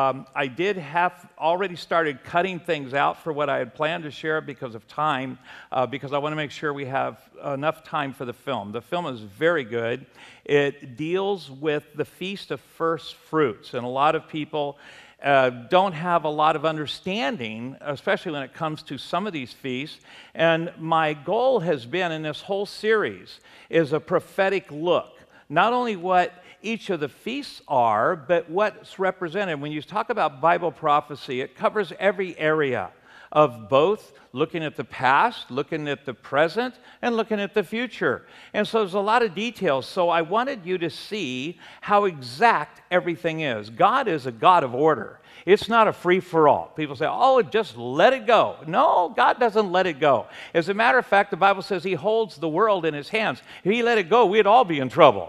I did have already started cutting things out for what I had planned to share because of time, because I want to make sure we have enough time for the film. The film is very good. It deals with the Feast of First Fruits, and a lot of people don't have a lot of understanding, especially when it comes to some of these feasts. And my goal has been in this whole series is a prophetic look, not only what each of the feasts are, but what's represented. When you talk about Bible prophecy, it covers every area of both looking at the past, looking at the present, and looking at the future. And so there's a lot of details. So I wanted you to see how exact everything is. God is a God of order. It's not a free-for-all. People say, oh, just let it go. No, God doesn't let it go. As a matter of fact, the Bible says he holds the world in his hands. If he let it go, we'd all be in trouble.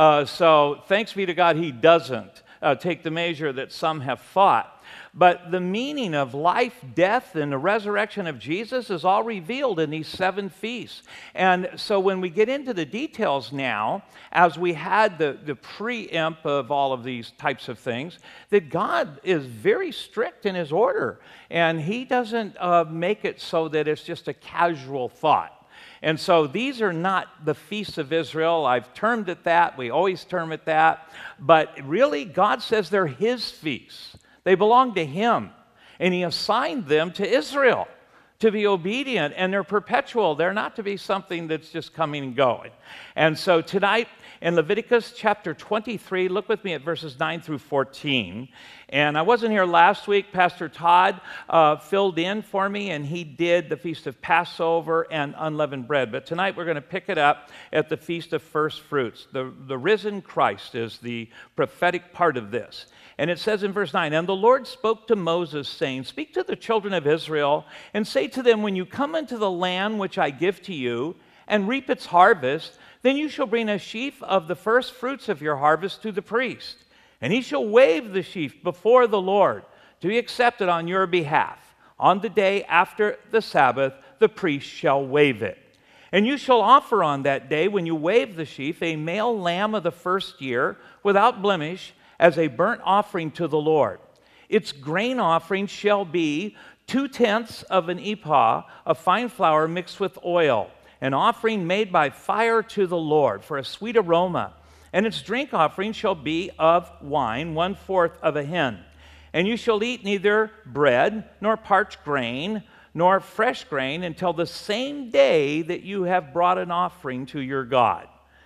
So thanks be to God, he doesn't take the measure that some have thought. But the meaning of life, death, and the resurrection of Jesus is all revealed in these 7 feasts. And so when we get into the details now, as we had the preempt of all of these types of things, that God is very strict in his order. And he doesn't make it so that it's just a casual thought. And so these are not the feasts of Israel. I've termed it that. We always term it that. But really, God says they're his feasts. They belong to him, and he assigned them to Israel to be obedient, and they're perpetual. They're not to be something that's just coming and going. And so tonight in Leviticus chapter 23, look with me at verses 9 through 14. And I wasn't here last week. Pastor Todd filled in for me, and he did the Feast of Passover and unleavened bread. But tonight we're going to pick it up at the Feast of First Fruits. The risen Christ is the prophetic part of this. And it says in verse 9, "And the Lord spoke to Moses, saying, Speak to the children of Israel, and say to them, When you come into the land which I give to you, and reap its harvest, then you shall bring a sheaf of the first fruits of your harvest to the priest. And he shall wave the sheaf before the Lord, to be accepted on your behalf. On the day after the Sabbath, the priest shall wave it. And you shall offer on that day, when you wave the sheaf, a male lamb of the first year, without blemish, as a burnt offering to the Lord. Its grain offering shall be 2/10 of an ephah of fine flour mixed with oil, an offering made by fire to the Lord for a sweet aroma. And its drink offering shall be of wine, 1/4 of a hin. And you shall eat neither bread, nor parched grain, nor fresh grain, until the same day that you have brought an offering to your God.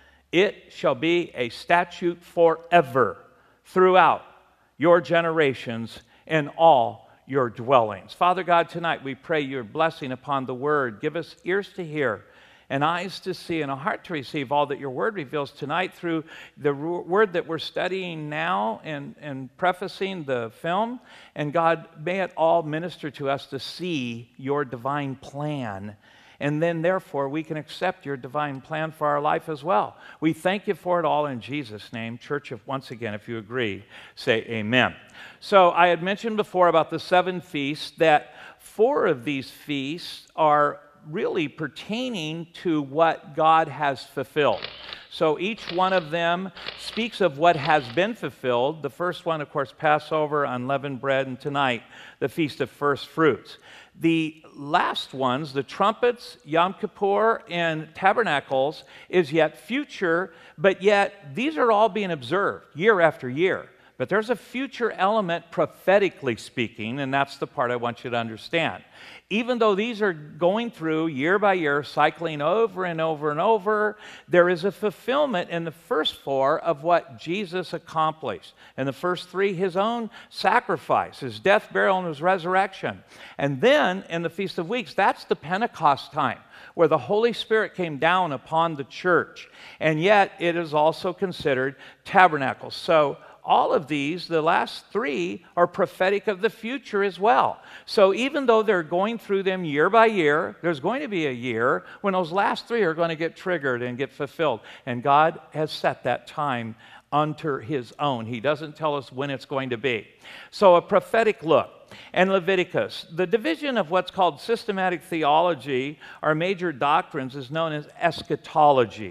It shall be a statute forever, throughout your generations and all your dwellings." Father God, tonight we pray your blessing upon the word. Give us ears to hear and eyes to see and a heart to receive all that your word reveals tonight through the word that we're studying now and prefacing the film. And God, may it all minister to us to see your divine plan. And then, therefore, we can accept your divine plan for our life as well. We thank you for it all in Jesus' name. Church, once again, if you agree, say amen. So I had mentioned before about the 7 feasts, that 4 of these feasts are really pertaining to what God has fulfilled. So each one of them speaks of what has been fulfilled. The first one, of course, Passover, unleavened bread, and tonight, the Feast of First Fruits. The last ones, the trumpets, Yom Kippur, and tabernacles, is yet future, but yet these are all being observed year after year. But there's a future element prophetically speaking, and that's the part I want you to understand. Even though these are going through year by year, cycling over and over and over, there is a fulfillment in the first 4 of what Jesus accomplished. In the first 3, his own sacrifice, his death, burial, and his resurrection. And then in the Feast of Weeks, that's the Pentecost time, where the Holy Spirit came down upon the church. And yet it is also considered tabernacles. So all of these, the last 3, are prophetic of the future as well. So even though they're going through them year by year, there's going to be a year when those last 3 are going to get triggered and get fulfilled. And God has set that time unto his own. He doesn't tell us when it's going to be. So a prophetic look. And Leviticus, the division of what's called systematic theology, our major doctrines, is known as eschatology.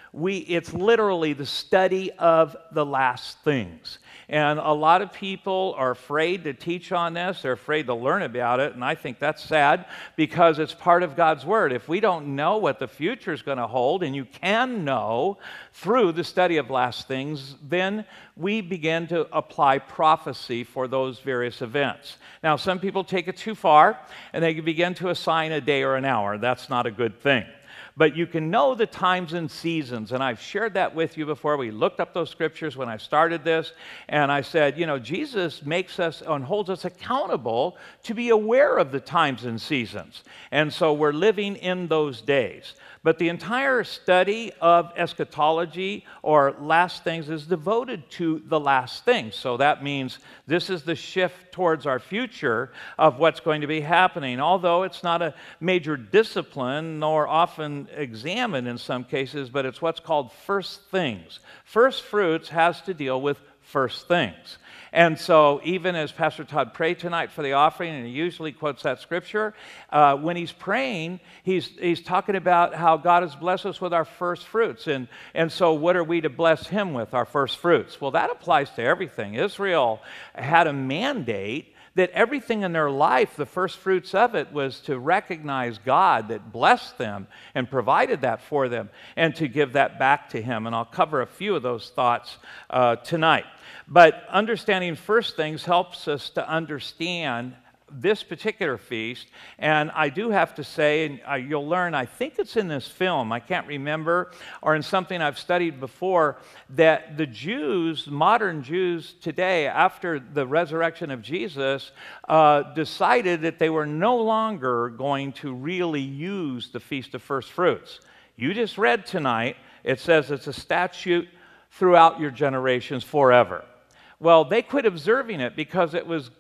it's literally the study of the last things. And a lot of people are afraid to teach on this. They're afraid to learn about it. And I think that's sad because it's part of God's Word. If we don't know what the future is going to hold, and you can know through the study of last things, then we begin to apply prophecy for those various events. Now, some people take it too far, and they begin to assign a day or an hour. That's not a good thing. But you can know the times and seasons, and I've shared that with you before. We looked up those scriptures when I started this, and I said, Jesus makes us and holds us accountable to be aware of the times and seasons. And so we're living in those days. But the entire study of eschatology, or last things, is devoted to the last things. So that means this is the shift towards our future of what's going to be happening. Although it's not a major discipline, nor often examined in some cases, but it's what's called first things. First fruits has to deal with first things. And so even as Pastor Todd prayed tonight for the offering, and he usually quotes that scripture, when he's praying, he's talking about how God has blessed us with our first fruits. And so what are we to bless him with, our first fruits? Well, that applies to everything. Israel had a mandate that everything in their life, the first fruits of it, was to recognize God that blessed them and provided that for them, and to give that back to him. And I'll cover a few of those thoughts tonight. But understanding first things helps us to understand this particular feast. And I do have to say, and you'll learn, I think it's in this film, I can't remember, or in something I've studied before, that the Jews, modern Jews today, after the resurrection of Jesus, decided that they were no longer going to really use the Feast of First Fruits. You just read tonight, it says it's a statute throughout your generations forever. Well, they quit observing it because it was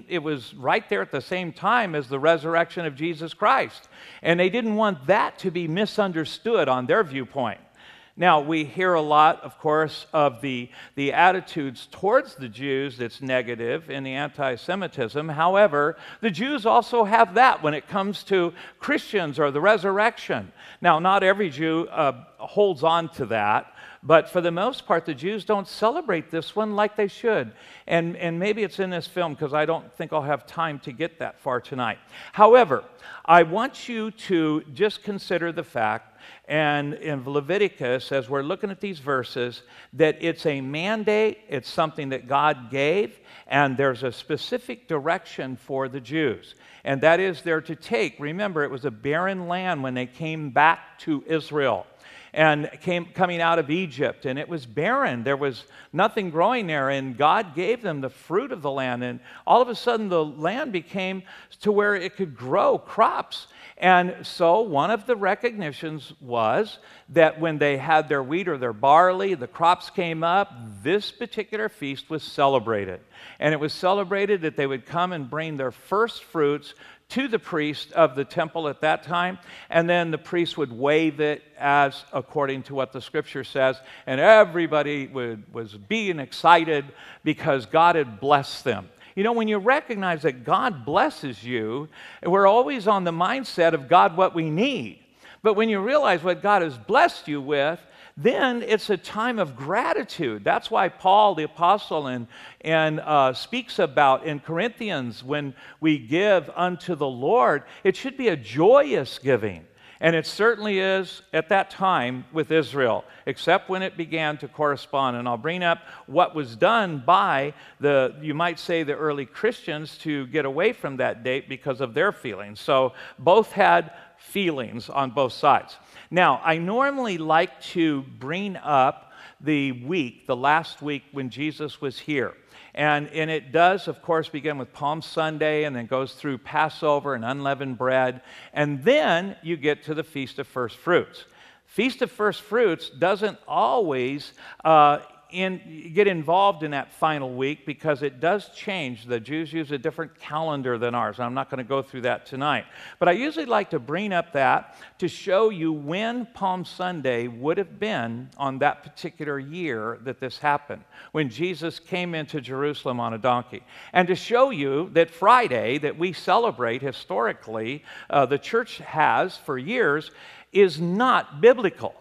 right there at the same time as the resurrection of Jesus Christ. And they didn't want that to be misunderstood on their viewpoint. Now, we hear a lot, of course, of the attitudes towards the Jews that's negative in the anti-Semitism. However, the Jews also have that when it comes to Christians or the resurrection. Now, not every Jew holds on to that. But for the most part, the Jews don't celebrate this one like they should. And maybe it's in this film because I don't think I'll have time to get that far tonight. However, I want you to just consider the fact, and in Leviticus, as we're looking at these verses, that it's a mandate, it's something that God gave, and there's a specific direction for the Jews. And that is they're to take, remember, it was a barren land when they came back to Israel. And coming out of Egypt, and it was barren. There was nothing growing there, and God gave them the fruit of the land. And all of a sudden, the land became to where it could grow crops. And so one of the recognitions was that when they had their wheat or their barley, the crops came up, this particular feast was celebrated. And it was celebrated that they would come and bring their first fruits to the priest of the temple at that time, and then the priest would wave it as according to what the scripture says, and everybody was being excited because God had blessed them. You know, when you recognize that God blesses you, we're always on the mindset of God, what we need. But when you realize what God has blessed you with, then it's a time of gratitude. That's why Paul, the apostle, speaks about in Corinthians, when we give unto the Lord, it should be a joyous giving. And it certainly is at that time with Israel, except when it began to correspond. And I'll bring up what was done by you might say, the early Christians to get away from that date because of their feelings. So both had feelings on both sides. Now, I normally like to bring up the last week when Jesus was here. And it does, of course, begin with Palm Sunday and then goes through Passover and unleavened bread. And then you get to the Feast of First Fruits. Feast of First Fruits doesn't always get involved in that final week because it does change. The Jews use a different calendar than ours. I'm not going to go through that tonight. But I usually like to bring up that to show you when Palm Sunday would have been on that particular year that this happened, when Jesus came into Jerusalem on a donkey. And to show you that Friday, that we celebrate historically, the church has for years, is not biblical.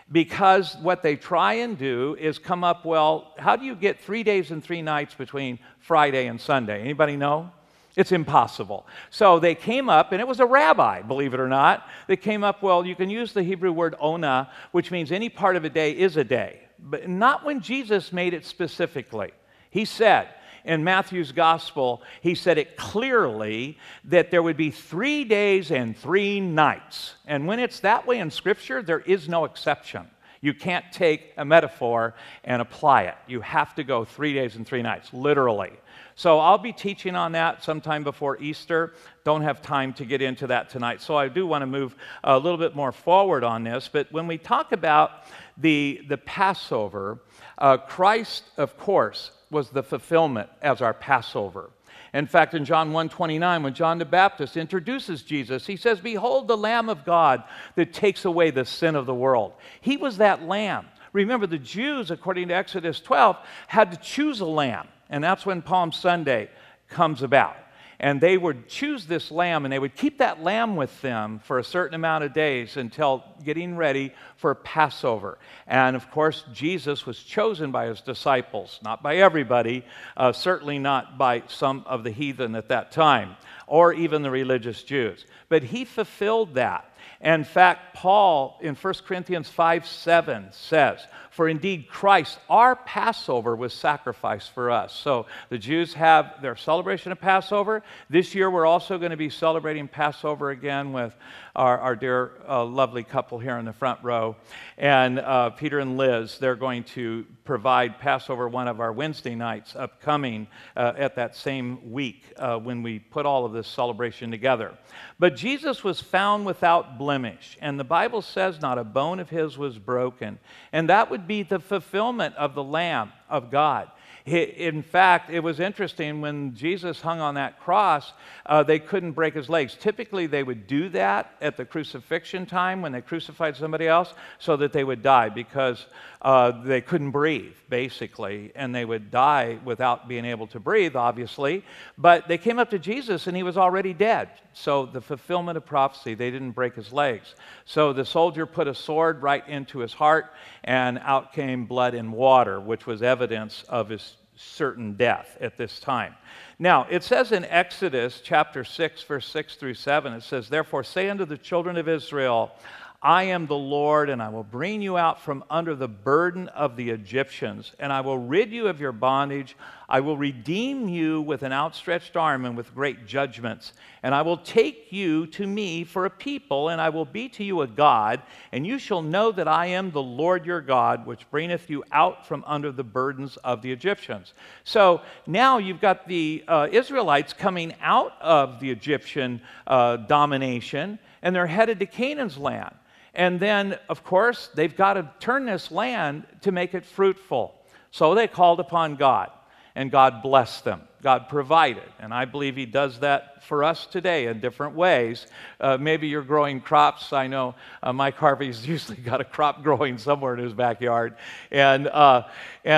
because what they try and do is come up, well, how do you get 3 days and 3 nights between Friday and Sunday? Anybody know? It's impossible. So they came up, and it was a rabbi, believe it or not. They came up, well, you can use the Hebrew word ona, which means any part of a day is a day, but not when Jesus made it specifically. He said, in Matthew's gospel, he said it clearly that there would be 3 days and 3 nights. And when it's that way in Scripture, there is no exception. You can't take a metaphor and apply it. You have to go 3 days and 3 nights, literally. So I'll be teaching on that sometime before Easter. Don't have time to get into that tonight. So I do want to move a little bit more forward on this. But when we talk about the Passover, Christ, of course, was the fulfillment as our Passover. In fact, in John 1:29, when John the Baptist introduces Jesus, he says, "Behold the Lamb of God that takes away the sin of the world." He was that lamb. Remember, the Jews, according to Exodus 12, had to choose a lamb. And that's when Palm Sunday comes about. And they would choose this lamb, and they would keep that lamb with them for a certain amount of days until getting ready for Passover. And of course, Jesus was chosen by his disciples, not by everybody, certainly not by some of the heathen at that time, or even the religious Jews. But he fulfilled that. In fact, Paul in 1 Corinthians 5:7 says, "For indeed Christ, our Passover, was sacrificed for us." So the Jews have their celebration of Passover. This year we're also going to be celebrating Passover again with our dear lovely couple here in the front row. And Peter and Liz, they're going to provide Passover one of our Wednesday nights upcoming at that same week when we put all of this celebration together. But Jesus was found without blemish, and the Bible says not a bone of his was broken. And that would be the fulfillment of the Lamb of God. In fact, it was interesting when Jesus hung on that cross, they couldn't break his legs. Typically, they would do that at the crucifixion time when they crucified somebody else so that they would die because they couldn't breathe, basically, and they would die without being able to breathe, obviously. But they came up to Jesus, and he was already dead. So the fulfillment of prophecy, they didn't break his legs. So the soldier put a sword right into his heart, and out came blood and water, which was evidence of his certain death at this time. Now, it says in Exodus chapter 6, verse 6 through 7, it says, "Therefore say unto the children of Israel, I am the Lord, and I will bring you out from under the burden of the Egyptians, and I will rid you of your bondage. I will redeem you with an outstretched arm and with great judgments. And I will take you to me for a people, and I will be to you a God, and you shall know that I am the Lord your God, which bringeth you out from under the burdens of the Egyptians." So now you've got the Israelites coming out of the Egyptian domination, and they're headed to Canaan's land. And then, of course, they've got to turn this land to make it fruitful. So they called upon God, and God blessed them. God provided, and I believe he does that for us today in different ways. Maybe you're growing crops. I know Mike Harvey's usually got a crop growing somewhere in his backyard, and I've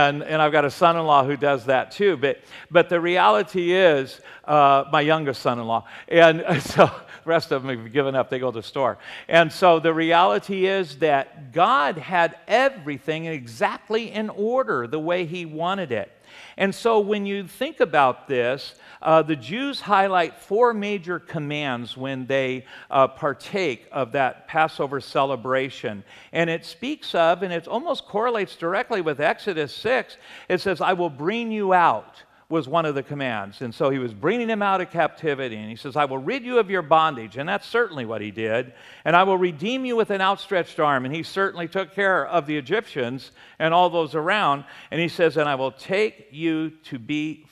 got a son-in-law who does that too. But the reality is, my youngest son-in-law, and so the rest of them have given up. They go to the store. And so the reality is that God had everything exactly in order the way he wanted it. And so when you think about this, the Jews highlight 4 major commands when they partake of that Passover celebration. And it speaks of, and it almost correlates directly with Exodus 6, it says, "I will bring you out," was one of the commands. And so he was bringing them out of captivity. And he says, "I will rid you of your bondage." And that's certainly what he did. "And I will redeem you with an outstretched arm." And he certainly took care of the Egyptians and all those around. And he says, "And I will take you to me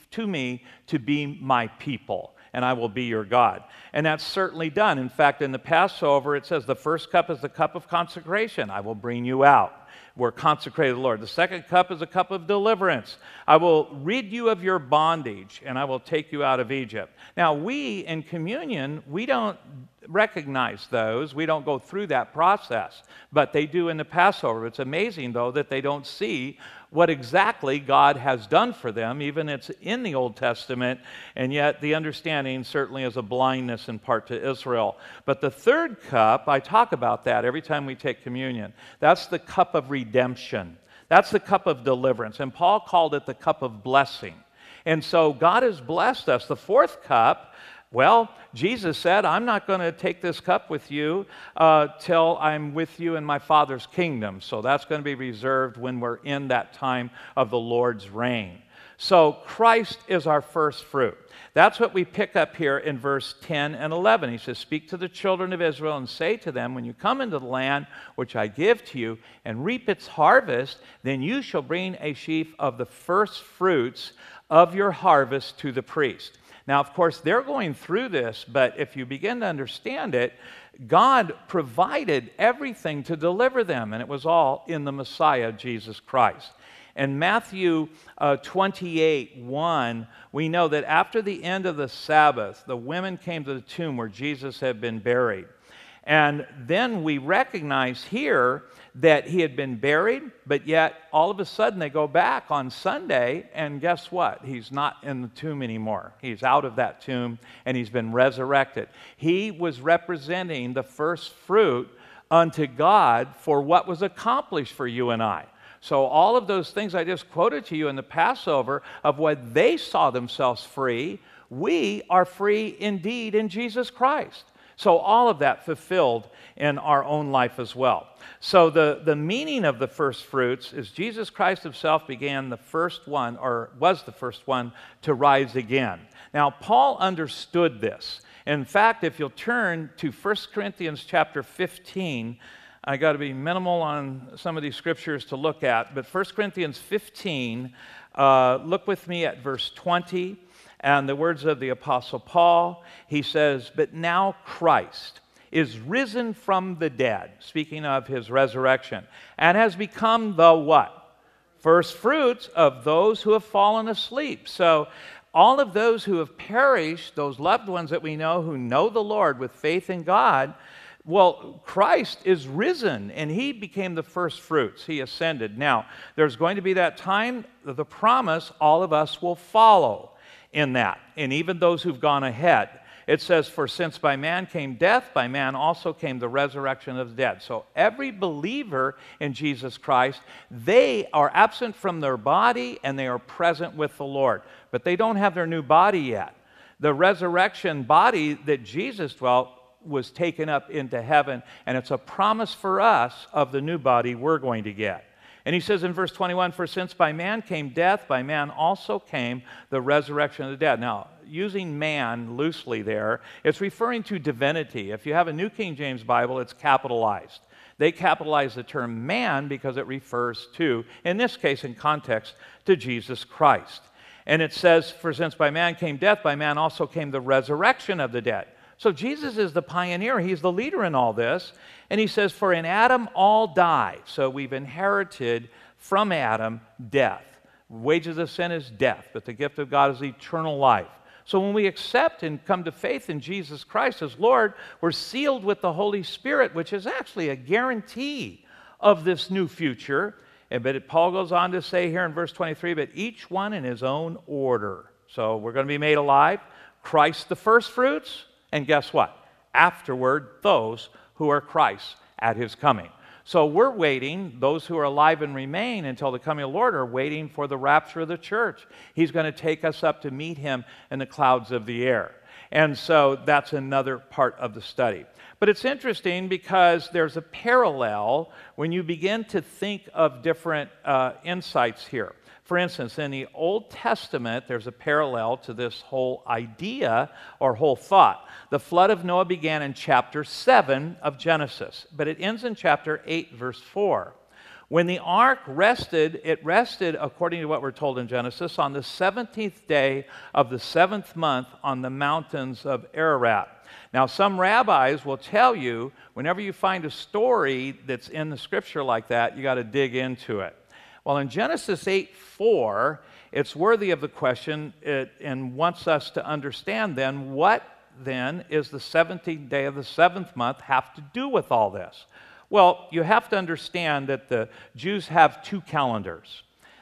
to be my people, and I will be your God." And that's certainly done. In fact, in the Passover, it says the first cup is the cup of consecration. I will bring you out. We're consecrated to the Lord. The second cup is a cup of deliverance. I will rid you of your bondage, and I will take you out of Egypt. Now, we in communion, we don't recognize those. We don't go through that process, but they do in the Passover. It's amazing, though, that they don't see what exactly God has done for them. Even it's in the Old Testament, and yet the understanding certainly is a blindness in part to Israel. But the third cup, I talk about that every time we take communion. That's the cup of redemption. That's the cup of deliverance. And Paul called it the cup of blessing. And so God has blessed us. The fourth cup, well, Jesus said, I'm not going to take this cup with you till I'm with you in my Father's kingdom. So that's going to be reserved when we're in that time of the Lord's reign. So Christ is our first fruit. That's what we pick up here in verse 10 and 11. He says, speak to the children of Israel and say to them, when you come into the land which I give to you and reap its harvest, then you shall bring a sheaf of the first fruits of your harvest to the priest. Now, of course, they're going through this, but if you begin to understand it, God provided everything to deliver them, and it was all in the Messiah, Jesus Christ. In Matthew 28:1, we know that after the end of the Sabbath, the women came to the tomb where Jesus had been buried. And then we recognize here that he had been buried, but yet all of a sudden they go back on Sunday, and guess what? He's not in the tomb anymore. He's out of that tomb, and he's been resurrected. He was representing the first fruit unto God for what was accomplished for you and I. So all of those things I just quoted to you in the Passover of what they saw themselves free, we are free indeed in Jesus Christ. So all of that fulfilled in our own life as well. So the meaning of the first fruits is Jesus Christ himself began the first one, or was the first one, to rise again. Now, Paul understood this. In fact, if you'll turn to 1 Corinthians chapter 15, I got to be minimal on some of these scriptures to look at, but 1 Corinthians 15, look with me at verse 20. And the words of the Apostle Paul, he says, but now Christ is risen from the dead, speaking of his resurrection, and has become the what? First fruits of those who have fallen asleep. So all of those who have perished, those loved ones that we know who know the Lord with faith in God, well, Christ is risen, and he became the first fruits. He ascended. Now, there's going to be that time, the promise, all of us will follow in that, and even those who've gone ahead. It says, for since by man came death, by man also came the resurrection of the dead. So every believer in Jesus Christ, they are absent from their body and they are present with the Lord. But they don't have their new body yet. The resurrection body that Jesus dwelt was taken up into heaven, and it's a promise for us of the new body we're going to get. And he says in verse 21, for since by man came death, by man also came the resurrection of the dead. Now, using man loosely there, it's referring to divinity. If you have a New King James Bible, it's capitalized. They capitalize the term man because it refers to, in this case in context, to Jesus Christ. And it says, for since by man came death, by man also came the resurrection of the dead. So Jesus is the pioneer. He's the leader in all this. And he says, for in Adam all die. So we've inherited from Adam death. Wages of sin is death, but the gift of God is eternal life. So when we accept and come to faith in Jesus Christ as Lord, we're sealed with the Holy Spirit, which is actually a guarantee of this new future. But Paul goes on to say here in verse 23, but each one in his own order. So we're going to be made alive. Christ the first fruits. And guess what? Afterward, those who are Christ at his coming. So we're waiting, those who are alive and remain until the coming of the Lord are waiting for the rapture of the church. He's going to take us up to meet him in the clouds of the air. And so that's another part of the study. But it's interesting because there's a parallel when you begin to think of different insights here. For instance, in the Old Testament, there's a parallel to this whole idea or whole thought. The flood of Noah began in chapter 7 of Genesis, but it ends in chapter 8, verse 4. When the ark rested, it rested, according to what we're told in Genesis, on the 17th day of the 7th month on the mountains of Ararat. Now, some rabbis will tell you, whenever you find a story that's in the scripture like that, you got to dig into it. Well, in Genesis 8:4, it's worthy of the question and wants us to understand then, what then is the 17th day of the 7th month have to do with all this? Well, you have to understand that the Jews have two calendars.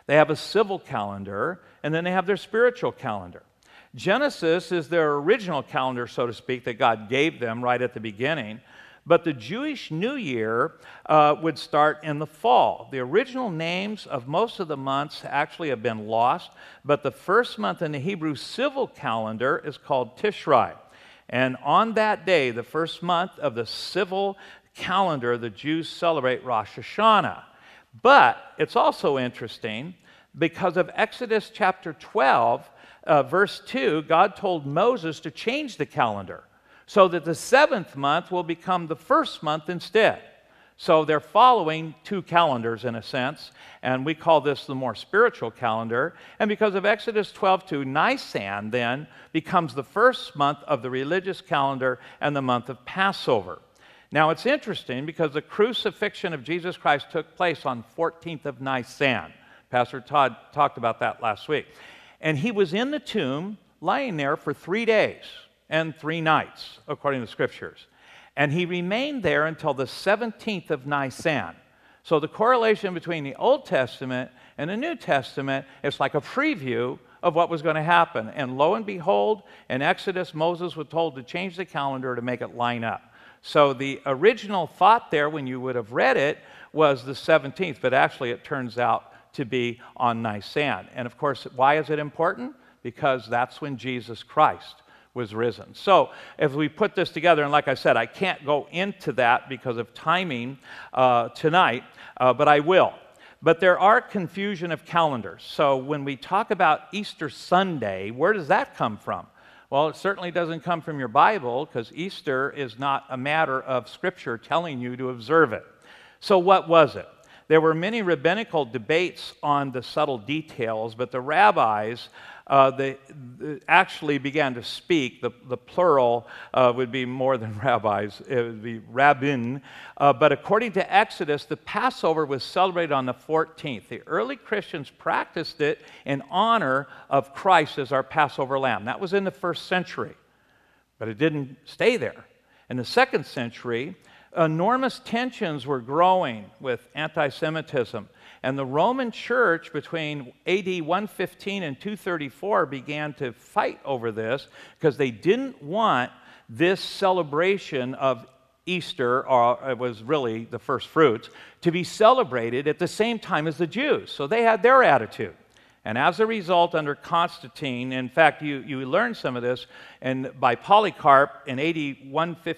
They have a civil calendar, and then they have their spiritual calendar. Genesis is their original calendar, so to speak, that God gave them right at the beginning. But the Jewish New Year would start in the fall. The original names of most of the months actually have been lost, but the first month in the Hebrew civil calendar is called Tishrei. And on that day, the first month of the civil calendar, the Jews celebrate Rosh Hashanah. But it's also interesting because of Exodus chapter 12, verse 2, God told Moses to change the calendar so that the seventh month will become the first month instead. So they're following two calendars in a sense, and we call this the more spiritual calendar. And because of Exodus 12:2, Nisan then becomes the first month of the religious calendar and the month of Passover. Now it's interesting because the crucifixion of Jesus Christ took place on 14th of Nisan. Pastor Todd talked about that last week. And he was in the tomb, lying there for 3 days and 3 nights, according to the Scriptures. And he remained there until the 17th of Nisan. So the correlation between the Old Testament and the New Testament is like a preview of what was going to happen. And lo and behold, in Exodus, Moses was told to change the calendar to make it line up. So the original thought there, when you would have read it, was the 17th, but actually it turns out to be on Nisan. And of course, why is it important? Because that's when Jesus Christ was risen. So if we put this together, and like I said, I can't go into that because of timing tonight, but I will. But there are confusion of calendars. So when we talk about Easter Sunday, where does that come from? Well, it certainly doesn't come from your Bible, because Easter is not a matter of Scripture telling you to observe it. So what was it? There were many rabbinical debates on the subtle details, but the rabbis they actually began to speak. The plural would be more than rabbis. It would be rabbin. But according to Exodus, the Passover was celebrated on the 14th. The early Christians practiced it in honor of Christ as our Passover lamb. That was in the first century, but it didn't stay there. In the second century, enormous tensions were growing with anti-Semitism. And the Roman Church between AD 115 and 234 began to fight over this because they didn't want this celebration of Easter, or it was really the first fruits, to be celebrated at the same time as the Jews. So they had their attitude. And as a result, under Constantine, in fact, you learn some of this, and by Polycarp in AD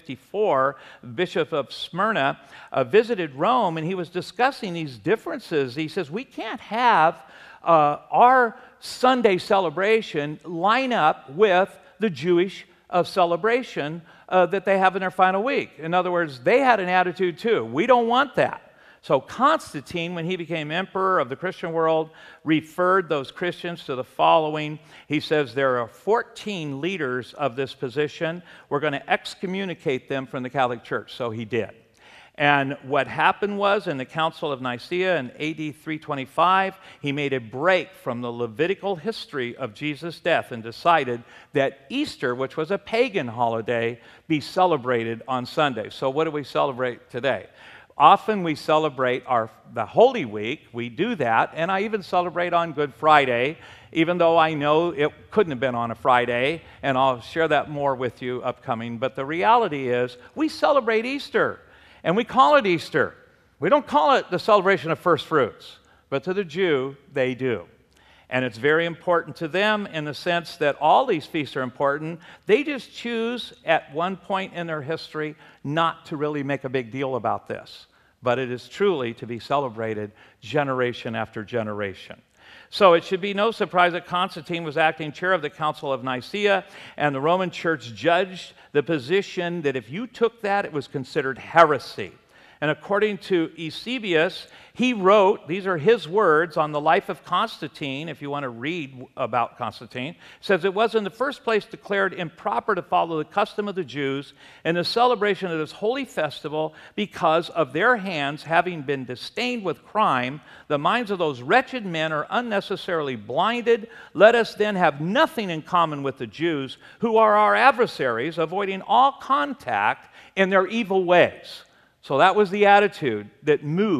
154, Bishop of Smyrna visited Rome, and he was discussing these differences. He says, we can't have our Sunday celebration line up with the Jewish celebration that they have in their final week. In other words, they had an attitude too. We don't want that. So Constantine, when he became emperor of the Christian world, referred those Christians to the following. He says, there are 14 leaders of this position. We're going to excommunicate them from the Catholic Church. So he did. And what happened was, in the Council of Nicaea in AD 325, he made a break from the Levitical history of Jesus' death and decided that Easter, which was a pagan holiday, be celebrated on Sunday. So what do we celebrate today? Often we celebrate the Holy Week. We do that, and I even celebrate on Good Friday, even though I know it couldn't have been on a Friday, and I'll share that more with you upcoming. But the reality is, we celebrate Easter, and we call it Easter. We don't call it the celebration of first fruits, but to the Jew, they do. And it's very important to them in the sense that all these feasts are important. They just choose at one point in their history not to really make a big deal about this. But it is truly to be celebrated generation after generation. So it should be no surprise that Constantine was acting chair of the Council of Nicaea, and the Roman Church judged the position that if you took that, it was considered heresy. And according to Eusebius, he wrote, these are his words on the life of Constantine, if you want to read about Constantine, says it was in the first place declared improper to follow the custom of the Jews in the celebration of this holy festival because of their hands having been disdained with crime. The minds of those wretched men are unnecessarily blinded. Let us then have nothing in common with the Jews, who are our adversaries, avoiding all contact in their evil ways. So that was the attitude that moved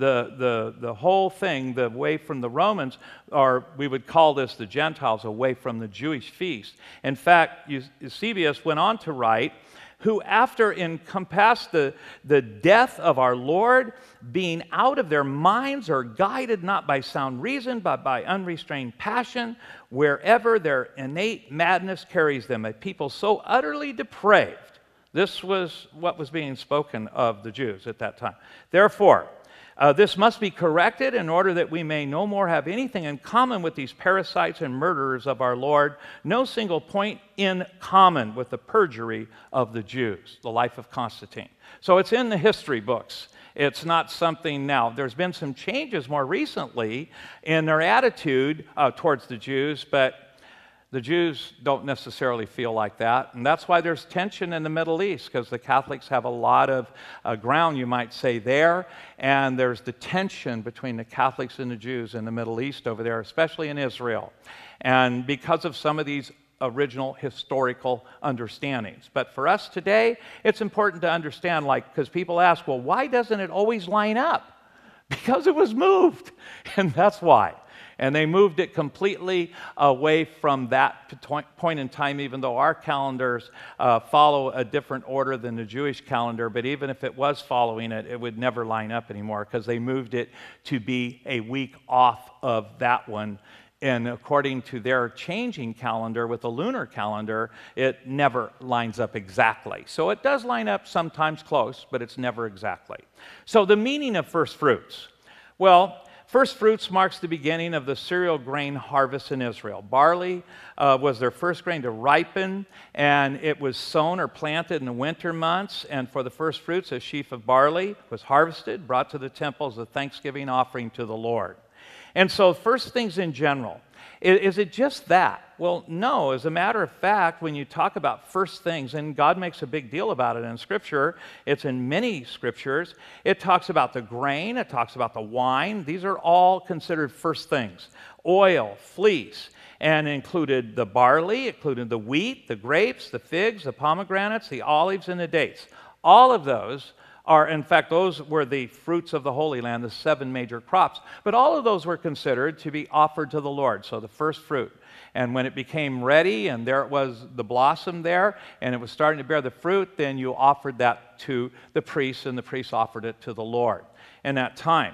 the whole thing, the way from the Romans, or we would call this the Gentiles, away from the Jewish feast. In fact, Eusebius went on to write, who after encompassed the death of our Lord, being out of their minds are guided not by sound reason, but by unrestrained passion, wherever their innate madness carries them, a people so utterly depraved. This was what was being spoken of the Jews at that time. Therefore, this must be corrected in order that we may no more have anything in common with these parasites and murderers of our Lord, no single point in common with the perjury of the Jews, the life of Constantine. So it's in the history books. It's not something now. There's been some changes more recently in their attitude towards the Jews, but the Jews don't necessarily feel like that, and that's why there's tension in the Middle East, because the Catholics have a lot of ground, you might say, there, and there's the tension between the Catholics and the Jews in the Middle East over there, especially in Israel, and because of some of these original historical understandings. But for us today, it's important to understand, because people ask, well, why doesn't it always line up? Because it was moved, and that's why. And they moved it completely away from that point in time, even though our calendars follow a different order than the Jewish calendar. But even if it was following it, it would never line up anymore because they moved it to be a week off of that one. And according to their changing calendar with the lunar calendar, it never lines up exactly. So it does line up sometimes close, but it's never exactly. So the meaning of first fruits. Well, first fruits marks the beginning of the cereal grain harvest in Israel. Barley was their first grain to ripen, and it was sown or planted in the winter months. And for the first fruits, a sheaf of barley was harvested, brought to the temple as a thanksgiving offering to the Lord. And so first things in general, is it just that? Well, no. As a matter of fact, when you talk about first things, and God makes a big deal about it in Scripture, it's in many Scriptures, it talks about the grain, it talks about the wine. These are all considered first things. Oil, fleece, and included the barley, included the wheat, the grapes, the figs, the pomegranates, the olives, and the dates. All of those are, in fact, those were the fruits of the Holy Land, the 7 major crops. But all of those were considered to be offered to the Lord, so the first fruit. And when it became ready, and there it was, the blossom there, and it was starting to bear the fruit, then you offered that to the priests, and the priests offered it to the Lord in that time.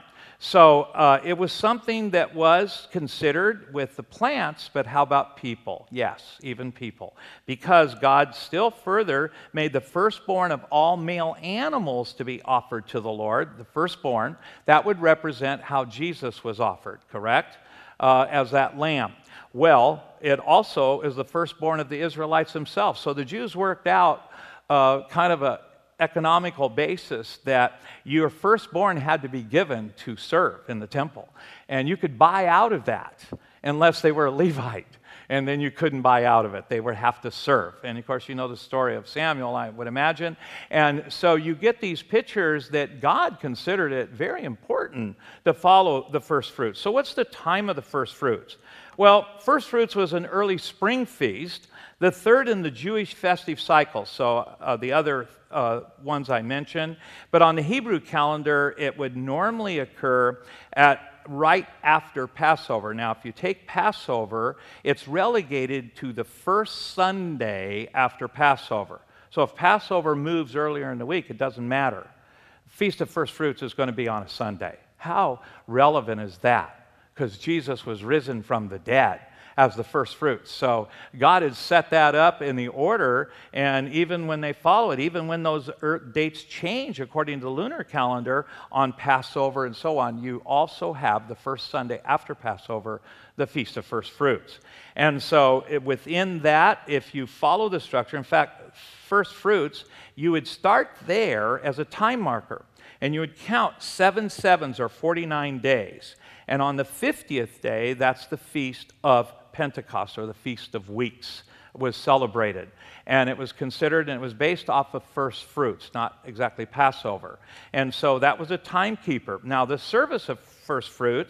So it was something that was considered with the plants, but how about people? Yes, even people. Because God still further made the firstborn of all male animals to be offered to the Lord, the firstborn. That would represent how Jesus was offered, correct? As that lamb. Well, it also is the firstborn of the Israelites themselves. So the Jews worked out kind of a economical basis that your firstborn had to be given to serve in the temple. And you could buy out of that unless they were a Levite. And then you couldn't buy out of it. They would have to serve. And of course, you know the story of Samuel, I would imagine. And so you get these pictures that God considered it very important to follow the first fruits. So what's the time of the first fruits? Well, first fruits was an early spring feast, the third in the Jewish festive cycle. So the other ones I mentioned. But on the Hebrew calendar, it would normally occur at right after Passover. Now, if you take Passover, it's relegated to the first Sunday after Passover. So if Passover moves earlier in the week, it doesn't matter. Feast of First Fruits is going to be on a Sunday. How relevant is that? Because Jesus was risen from the dead as the first fruits. So God has set that up in the order, and even when they follow it, even when those dates change according to the lunar calendar on Passover and so on, you also have the first Sunday after Passover, the Feast of First Fruits. And so within that, if you follow the structure, in fact, first fruits, you would start there as a time marker, and you would count 7 sevens or 49 days. And on the 50th day, that's the Feast of Pentecost, or the Feast of Weeks, was celebrated. And it was considered, and it was based off of first fruits, not exactly Passover. And so that was a timekeeper. Now, the service of first fruits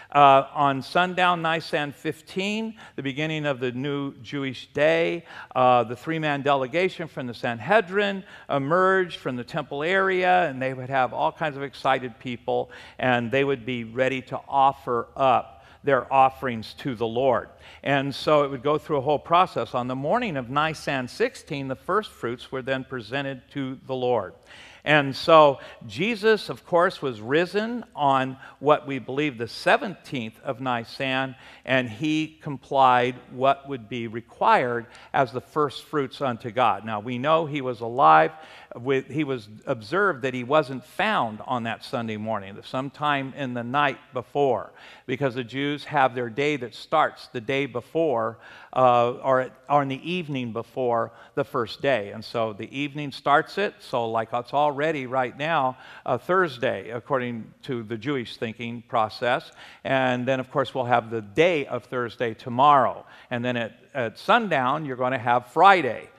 On sundown, Nisan 15, the beginning of the new Jewish day, the three-man delegation from the Sanhedrin emerged from the temple area, and they would have all kinds of excited people, and they would be ready to offer up their offerings to the Lord. And so it would go through a whole process. On the morning of Nisan 16, the first fruits were then presented to the Lord. And so Jesus, of course, was risen on what we believe the 17th of Nisan, and he complied what would be required as the first fruits unto God. Now, we know he was alive. He was observed that he wasn't found on that Sunday morning, sometime in the night before, because the Jews have their day that starts the day before or in the evening before the first day. And so the evening starts it, so like it's already right now Thursday, according to the Jewish thinking process. And then, of course, we'll have the day of Thursday tomorrow. And then at sundown, you're going to have Friday.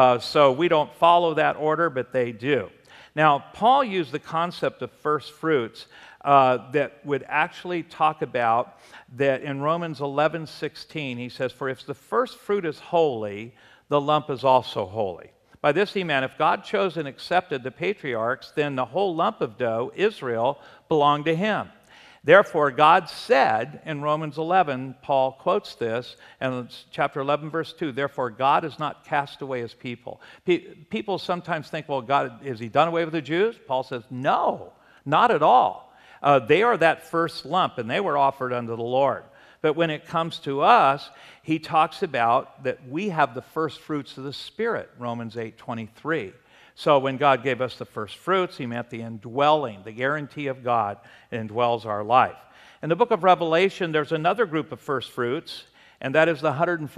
So we don't follow that order, but they do. Now, Paul used the concept of first fruits that would actually talk about that in Romans 11:16. He says, "For if the first fruit is holy, the lump is also holy." By this he meant if God chose and accepted the patriarchs, then the whole lump of dough, Israel, belonged to him. Therefore, God said in Romans 11, Paul quotes this, and it's chapter 11, verse 2, "Therefore, God has not cast away his people." People sometimes think, well, God, has he done away with the Jews? Paul says, no, not at all. They are that first lump, and they were offered unto the Lord. But when it comes to us, he talks about that we have the first fruits of the Spirit, Romans 8:23. So when God gave us the first fruits, he meant the indwelling, the guarantee of God indwells our life. In the book of Revelation, there's another group of first fruits, and that is the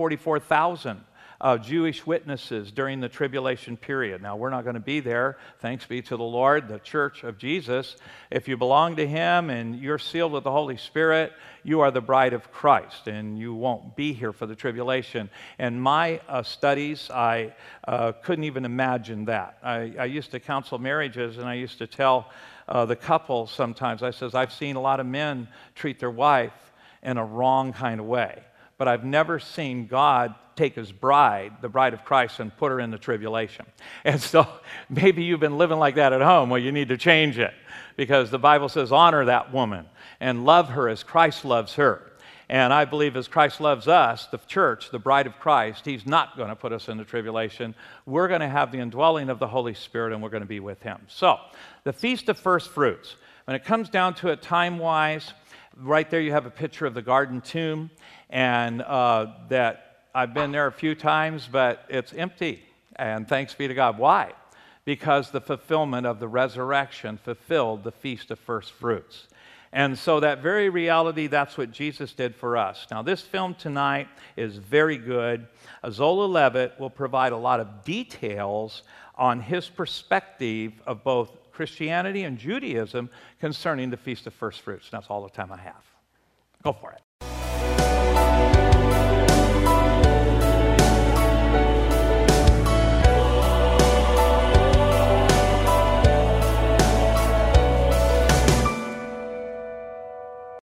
144,000 Jewish witnesses during the tribulation period. Now, we're not going to be there, thanks be to the Lord, the church of Jesus. If you belong to him and you're sealed with the Holy Spirit, you are the bride of Christ, and you won't be here for the tribulation. In my studies, I couldn't even imagine that. I used to counsel marriages, and I used to tell the couple sometimes, I says, I've seen a lot of men treat their wife in a wrong kind of way, but I've never seen God take his bride, the bride of Christ, and put her in the tribulation. And so maybe you've been living like that at home. Well, you need to change it, because the Bible says honor that woman and love her as Christ loves her. And I believe as Christ loves us, the church, the bride of Christ, he's not going to put us in the tribulation. We're going to have the indwelling of the Holy Spirit, and we're going to be with him. So the Feast of First Fruits, when it comes down to it time-wise, right there you have a picture of the garden tomb, and that I've been there a few times, but it's empty, and thanks be to God. Why? Because the fulfillment of the resurrection fulfilled the Feast of First Fruits. And so that very reality, that's what Jesus did for us. Now, this film tonight is very good. Zola Levitt will provide a lot of details on his perspective of both Christianity and Judaism concerning the Feast of First Fruits. That's all the time I have. Go for it.